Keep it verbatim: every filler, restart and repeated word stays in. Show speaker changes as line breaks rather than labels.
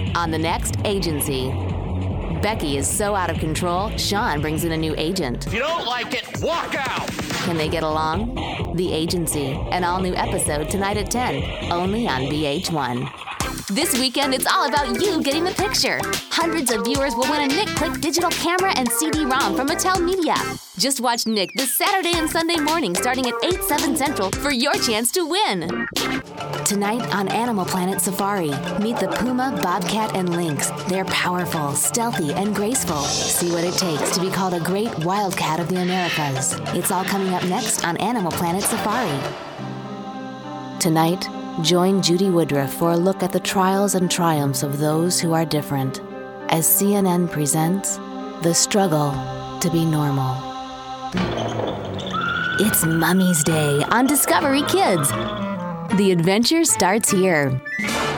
On the next Agency. Becky is so out of control, Sean brings in a new agent.
If you don't like it, walk out!
Can they get along? The Agency, an all-new episode tonight at ten, only on V H one. This weekend, it's all about you getting the picture. Hundreds of viewers will win a Nick Click digital camera and C D ROM from Mattel Media. Just watch Nick this Saturday and Sunday morning starting at eight, seven Central for your chance to win. Tonight on Animal Planet Safari, meet the puma, bobcat, and lynx. They're powerful, stealthy, and graceful. See what it takes to be called a great wildcat of the Americas. It's all coming up next on Animal Planet Safari. Tonight, join Judy Woodruff for a look at the trials and triumphs of those who are different, as C N N presents The Struggle to Be Normal. It's Mummy's Day on Discovery Kids. The adventure starts here.